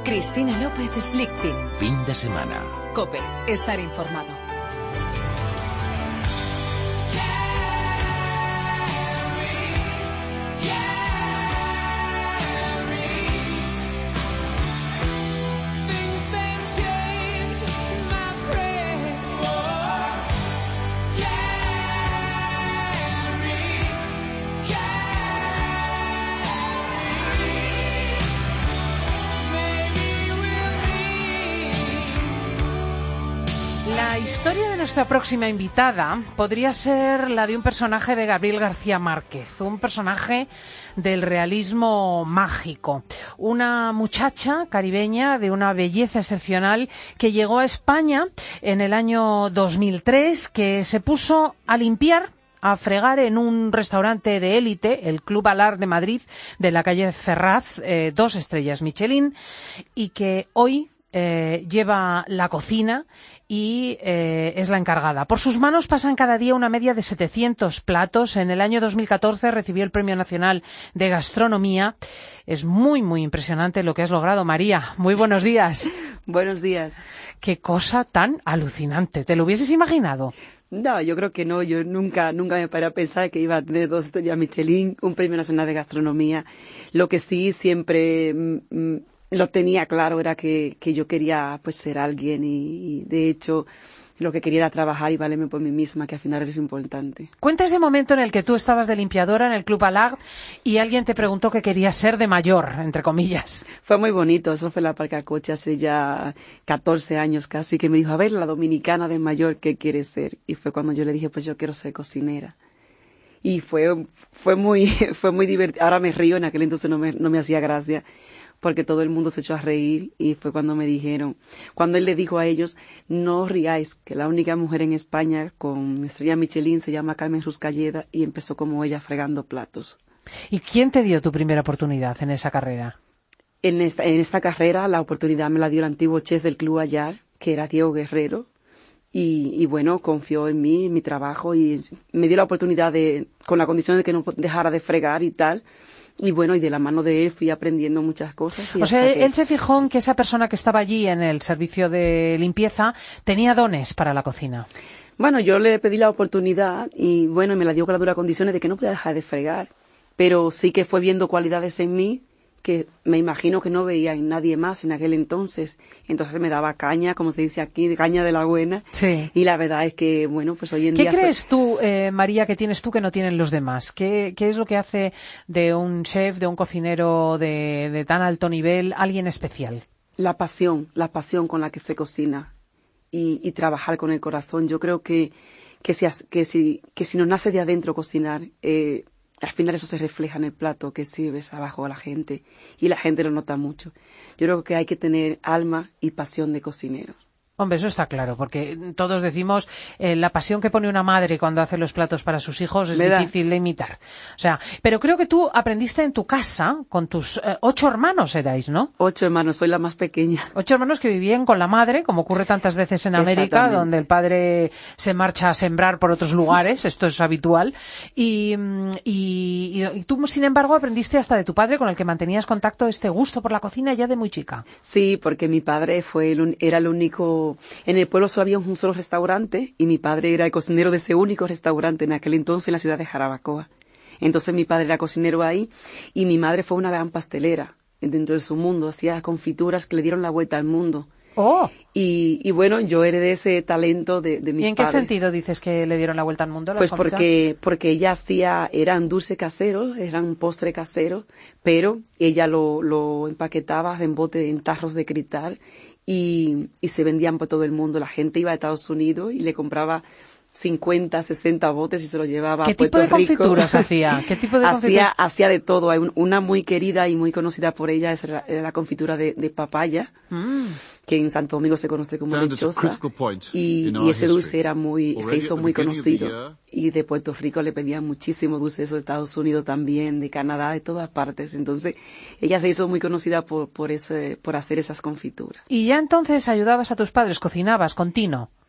Cristina López Slichting. Fin de semana. COPE. Estar informado. La historia de nuestra próxima invitada podría ser la de un personaje de Gabriel García Márquez, un personaje del realismo mágico. Una muchacha caribeña de una belleza excepcional que llegó a España en el año 2003, que se puso a limpiar, a fregar en un restaurante de élite, el Club Alar de Madrid, de la calle Ferraz, 2 estrellas Michelin, y que hoy lleva la cocina y es la encargada. Por sus manos pasan cada día una media de 700 platos. En el año 2014 recibió el Premio Nacional de Gastronomía. Es muy, muy impresionante lo que has logrado, María. Muy buenos días. Buenos días. Qué cosa tan alucinante. ¿Te lo hubieses imaginado? No, yo creo que no. Yo nunca me paré a pensar que iba a tener 2 estrellas Michelin, un Premio Nacional de Gastronomía. Lo que sí siempre lo tenía claro era que yo quería pues ser alguien y de hecho lo que quería era trabajar y valerme por mí misma, que al final es importante. Cuenta ese momento en el que tú estabas de limpiadora en el Club Alar y alguien te preguntó qué querías ser de mayor, entre comillas. Fue muy bonito, eso fue en la Parcacoche hace ya 14 años casi, que me dijo, a ver, la dominicana de mayor, ¿qué quieres ser? Y fue cuando yo le dije, pues yo quiero ser cocinera. Y fue muy divertido. Ahora me río, en aquel entonces no me hacía gracia, porque todo el mundo se echó a reír y fue cuando me dijeron, cuando él le dijo a ellos, no os riáis, que la única mujer en España con estrella Michelin se llama Carmen Ruscalleda y empezó como ella fregando platos. ¿Y quién te dio tu primera oportunidad en esa carrera? En esta carrera la oportunidad me la dio el antiguo chef del Club Allar, que era Diego Guerrero, y bueno, confió en mí, en mi trabajo y me dio la oportunidad con la condición de que no dejara de fregar y tal. Y bueno, y de la mano de él fui aprendiendo muchas cosas. O sea, él se fijó en que esa persona que estaba allí en el servicio de limpieza tenía dones para la cocina. Bueno, yo le pedí la oportunidad y bueno, me la dio con las duras condiciones de que no podía dejar de fregar. Pero sí que fue viendo cualidades en mí que me imagino que no veía en nadie más en aquel entonces. Entonces me daba caña, como se dice aquí, de caña de la buena. Sí. Y la verdad es que, bueno, pues hoy en día... ¿Qué crees tú, María, que tienes tú que no tienen los demás? ¿Qué es lo que hace de un chef, de un cocinero de tan alto nivel, alguien especial? La pasión con la que se cocina y trabajar con el corazón. Yo creo que si nos nace de adentro cocinar, al final eso se refleja en el plato que sirves abajo a la gente y la gente lo nota mucho. Yo creo que hay que tener alma y pasión de cocinero. Hombre, eso está claro, porque todos decimos la pasión que pone una madre cuando hace los platos para sus hijos es difícil de imitar. O sea, pero creo que tú aprendiste en tu casa con tus 8 hermanos erais, ¿no? 8 hermanos, soy la más pequeña. 8 hermanos que vivían con la madre, como ocurre tantas veces en América, donde el padre se marcha a sembrar por otros lugares, esto es habitual. Y tú, sin embargo, aprendiste hasta de tu padre, con el que mantenías contacto, este gusto por la cocina ya de muy chica. Sí, porque mi padre era el único. En el pueblo solo había un solo restaurante y mi padre era el cocinero de ese único restaurante en aquel entonces en la ciudad de Jarabacoa. Entonces mi padre era cocinero ahí y mi madre fue una gran pastelera dentro de su mundo, hacía confituras que le dieron la vuelta al mundo. ¡Oh! Y bueno, yo heredé ese talento de mis padres. ¿Y en qué sentido dices que le dieron la vuelta al mundo? Pues porque ella eran dulces caseros, eran postre casero, pero ella lo empaquetaba en tarros de cristal y se vendían por todo el mundo. La gente iba a Estados Unidos y le compraba 50, 60 botes y se los llevaba a Puerto Rico. ¿Qué tipo de confituras hacía? ¿Qué tipo de confituras? Hacía de todo. Hay una muy querida y muy conocida por ella, era la confitura de papaya, que en Santo Domingo se conoce como lechosa. Y ese dulce se hizo muy conocido. Y de Puerto Rico le pedían muchísimo dulce, eso de Estados Unidos también, de Canadá, de todas partes. Entonces, ella se hizo muy conocida por hacer esas confituras. ¿Y ya entonces ayudabas a tus padres, cocinabas con tino?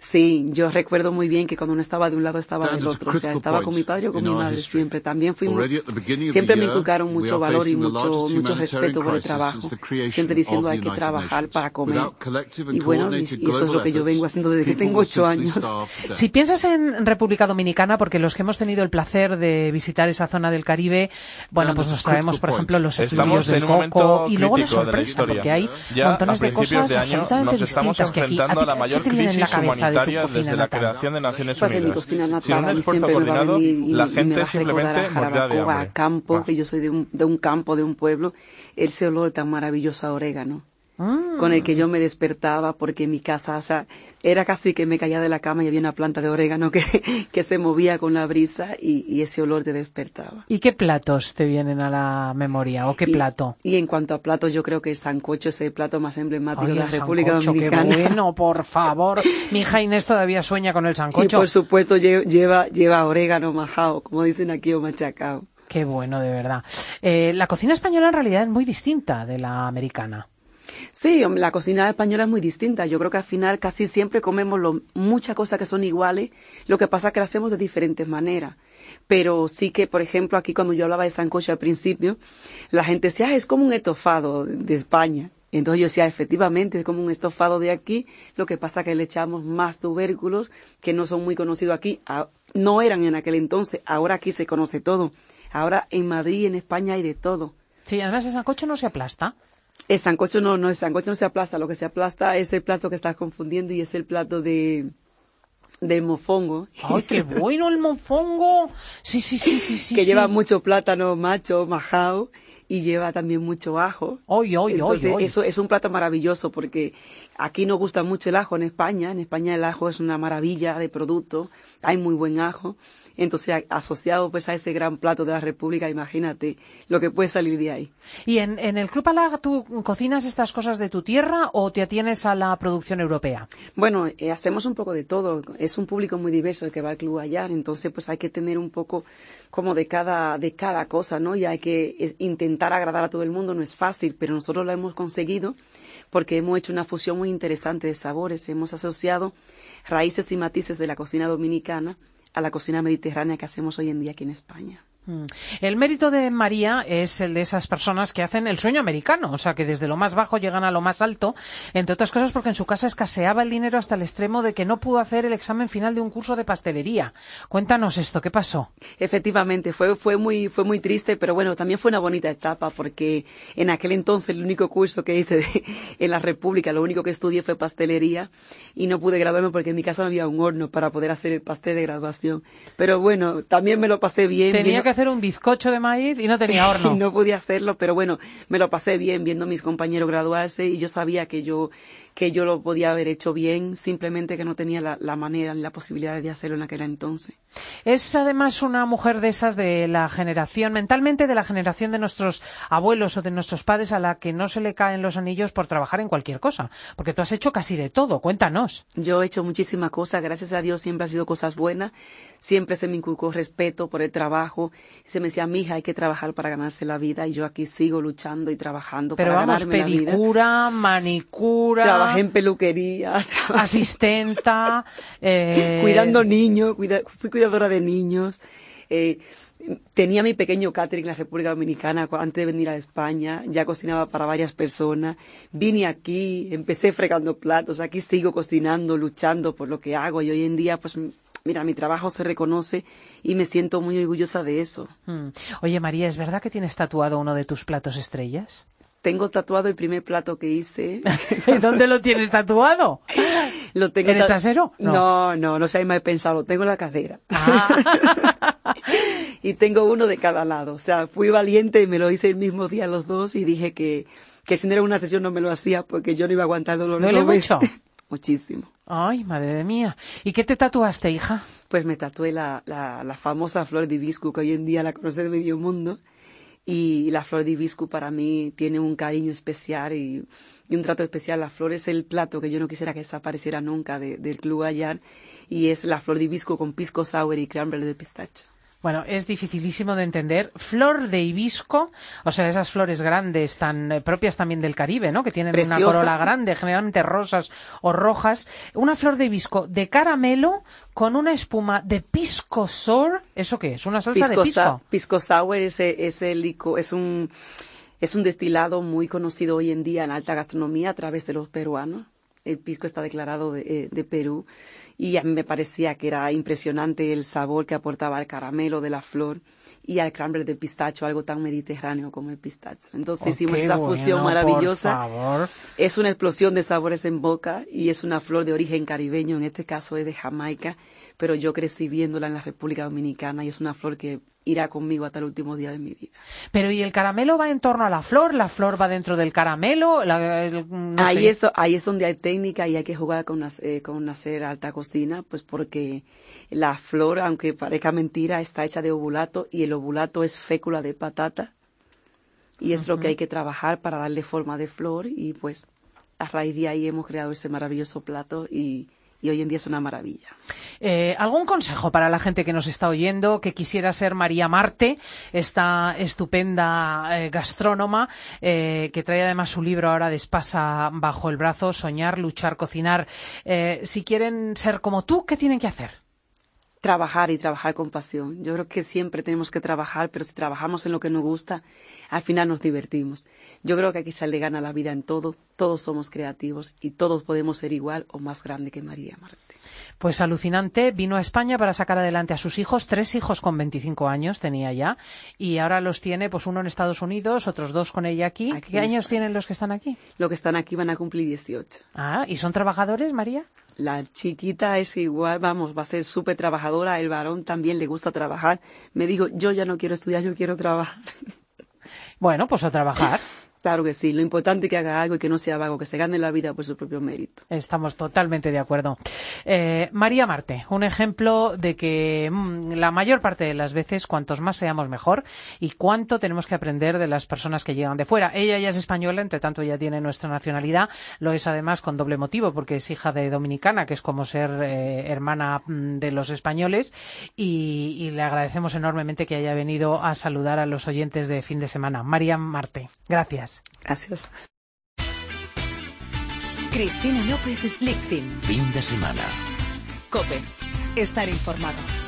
Sí, yo recuerdo muy bien que cuando uno estaba de un lado estaba del otro, o sea, estaba con mi padre o con mi madre siempre. También siempre me inculcaron mucho valor y mucho respeto por el trabajo, siempre diciendo hay que trabajar para comer. Y bueno, y eso es lo que yo vengo haciendo desde que tengo 8 años. Si piensas en República Dominicana, porque los que hemos tenido el placer de visitar esa zona del Caribe, bueno, pues nos traemos, por ejemplo, los efluvios del coco y luego la sorpresa, porque hay montones de cosas absolutamente distintas que aquí. ¿A ti qué te viene en la cabeza de tu cocina desde la natal? creación de Naciones Pues en mi Unidas. cocina natal, Sin un esfuerzo siempre me va a coordinado, venir y la me gente va a simplemente recordar a moría de Jarabacoa, hambre. a campo, que yo soy de un campo, de un pueblo, ese olor tan maravilloso a orégano, con el que yo me despertaba, porque en mi casa, o sea, era casi que me caía de la cama y había una planta de orégano que se movía con la brisa y ese olor te despertaba. ¿Y qué platos te vienen a la memoria o qué plato? Y en cuanto a platos, yo creo que el sancocho es el plato más emblemático Ay, de la el República sancocho, Dominicana. Qué bueno, por favor. Mi hija Inés todavía sueña con el Y sancocho. por supuesto lleva orégano majao, como dicen aquí, o machacao. Qué bueno, de verdad. La cocina española en realidad es muy distinta de la americana. Sí, hombre, la cocina española es muy distinta. Yo creo que al final casi siempre comemos muchas cosas que son iguales. Lo que pasa es que las hacemos de diferentes maneras. Pero sí que, por ejemplo, aquí cuando yo hablaba de sancocho al principio, la gente decía, es como un estofado de España. Entonces yo decía, efectivamente, es como un estofado de aquí. Lo que pasa es que le echamos más tubérculos que no son muy conocidos aquí. No eran en aquel entonces. Ahora aquí se conoce todo. Ahora en Madrid, en España hay de todo. Sí, además el sancocho no se aplasta. El sancocho el sancocho no se aplasta. Lo que se aplasta es el plato que estás confundiendo y es el plato del mofongo. ¡Ay, qué bueno el mofongo! Sí. Que lleva mucho plátano macho, majao, y lleva también mucho ajo. Entonces, eso es un plato maravilloso porque aquí nos gusta mucho el ajo en España. En España el ajo es una maravilla de producto. Hay muy buen ajo. Entonces, asociado pues a ese gran plato de la República, imagínate lo que puede salir de ahí. ¿Y en el Club Alag tú cocinas estas cosas de tu tierra o te atienes a la producción europea? Bueno, hacemos un poco de todo. Es un público muy diverso el que va al Club Ayar, entonces pues hay que tener un poco como de cada cosa, ¿no? Y hay que intentar agradar a todo el mundo, no es fácil, pero nosotros lo hemos conseguido porque hemos hecho una fusión muy interesante de sabores. Hemos asociado raíces y matices de la cocina dominicana a la cocina mediterránea que hacemos hoy en día aquí en España. El mérito de María es el de esas personas que hacen el sueño americano, o sea, que desde lo más bajo llegan a lo más alto, entre otras cosas porque en su casa escaseaba el dinero hasta el extremo de que no pudo hacer el examen final de un curso de pastelería. Cuéntanos esto, ¿qué pasó? Efectivamente, fue muy triste, pero bueno, también fue una bonita etapa porque en aquel entonces el único curso que hice en la República, lo único que estudié fue pastelería y no pude graduarme porque en mi casa no había un horno para poder hacer el pastel de graduación. Pero bueno, también me lo pasé bien. Tenía que hacer un bizcocho de maíz y no tenía horno. No podía hacerlo, pero bueno, me lo pasé bien viendo a mis compañeros graduarse y yo sabía que yo lo podía haber hecho bien, simplemente que no tenía la manera ni la posibilidad de hacerlo en aquel entonces. Es además una mujer de esas de la generación, mentalmente de la generación de nuestros abuelos o de nuestros padres a la que no se le caen los anillos por trabajar en cualquier cosa, porque tú has hecho casi de todo, cuéntanos. Yo he hecho muchísimas cosas, gracias a Dios siempre han sido cosas buenas, siempre se me inculcó respeto por el trabajo, se me decía, mija, hay que trabajar para ganarse la vida y yo aquí sigo luchando y trabajando para ganarme la vida. Pero vamos, pedicura, manicura... Trabajé en peluquería. Asistenta. Cuidando niños, fui cuidadora de niños. Tenía mi pequeño catering en la República Dominicana antes de venir a España. Ya cocinaba para varias personas. Vine aquí, empecé fregando platos. Aquí sigo cocinando, luchando por lo que hago. Y hoy en día, pues, mira, mi trabajo se reconoce y me siento muy orgullosa de eso. Oye, María, ¿es verdad que tienes tatuado uno de tus platos estrellas? Tengo tatuado el primer plato que hice. ¿Y dónde lo tienes tatuado? Lo tengo ¿En el trasero? No sé, me he pensado, lo tengo en la cadera. Y tengo uno de cada lado. O sea, fui valiente y me lo hice el mismo día los dos y dije que si no era una sesión no me lo hacía porque yo no iba a aguantar el dolor. ¿Duele mucho? Muchísimo. Ay, madre mía. ¿Y qué te tatuaste, hija? Pues me tatué la famosa flor de hibisco que hoy en día la conoce de medio mundo. Y la flor de hibisco para mí tiene un cariño especial y un trato especial. La flor es el plato que yo no quisiera que desapareciera nunca del Club Ayar y es la flor de hibisco con pisco sour y cranberry de pistacho. Bueno, es dificilísimo de entender. Flor de hibisco, o sea, esas flores grandes tan propias también del Caribe, ¿no? Que tienen Preciosa. una corola grande, generalmente rosas o rojas. Una flor de hibisco de caramelo con una espuma de pisco sour. ¿Eso qué es? ¿Una salsa de pisco? Pisco sour es un destilado muy conocido hoy en día en alta gastronomía a través de los peruanos. El pisco está declarado de Perú y a mí me parecía que era impresionante el sabor que aportaba el caramelo de la flor y al cranberry de pistacho, algo tan mediterráneo como el pistacho. Entonces hicimos esa fusión maravillosa. Por favor. Es una explosión de sabores en boca y es una flor de origen caribeño, en este caso es de Jamaica, pero yo crecí viéndola en la República Dominicana y es una flor que irá conmigo hasta el último día de mi vida. Pero ¿y el caramelo va en torno a la flor va dentro del caramelo? No ahí sé. Ahí es donde hay técnica y hay que jugar con hacer alta cocina, pues porque la flor, aunque parezca mentira, está hecha de ovulato y el ovulato es fécula de patata y es lo que hay que trabajar para darle forma de flor y pues a raíz de ahí hemos creado ese maravilloso plato y hoy en día es una maravilla. ¿Algún consejo para la gente que nos está oyendo, que quisiera ser María Marte, esta estupenda gastrónoma, que trae además su libro ahora de Espasa bajo el brazo, Soñar, Luchar, Cocinar? Si quieren ser como tú, ¿qué tienen que hacer? Trabajar y trabajar con pasión. Yo creo que siempre tenemos que trabajar, pero si trabajamos en lo que nos gusta, al final nos divertimos. Yo creo que aquí se le gana la vida en todo, todos somos creativos y todos podemos ser igual o más grande que María Marte. Pues alucinante, vino a España para sacar adelante a sus hijos, 3 hijos con 25 años tenía ya, y ahora los tiene pues uno en Estados Unidos, otros 2 con ella aquí. ¿Qué años tienen los que están aquí? Los que están aquí van a cumplir 18. Ah, ¿y son trabajadores, María? La chiquita es igual, vamos, va a ser súper trabajadora, el varón también le gusta trabajar. Me dijo, yo ya no quiero estudiar, yo quiero trabajar. Bueno, pues a trabajar. Claro que sí, lo importante es que haga algo y que no sea vago, que se gane la vida por su propio mérito. Estamos totalmente de acuerdo. María Marte, un ejemplo de que la mayor parte de las veces cuantos más seamos mejor y cuánto tenemos que aprender de las personas que llegan de fuera. Ella ya es española, entre tanto ya tiene nuestra nacionalidad, lo es además con doble motivo porque es hija de dominicana, que es como ser hermana de los españoles y le agradecemos enormemente que haya venido a saludar a los oyentes de fin de semana. María Marte, gracias. Gracias. Cristina López Slichting. Fin de semana. COPE. Estar informado.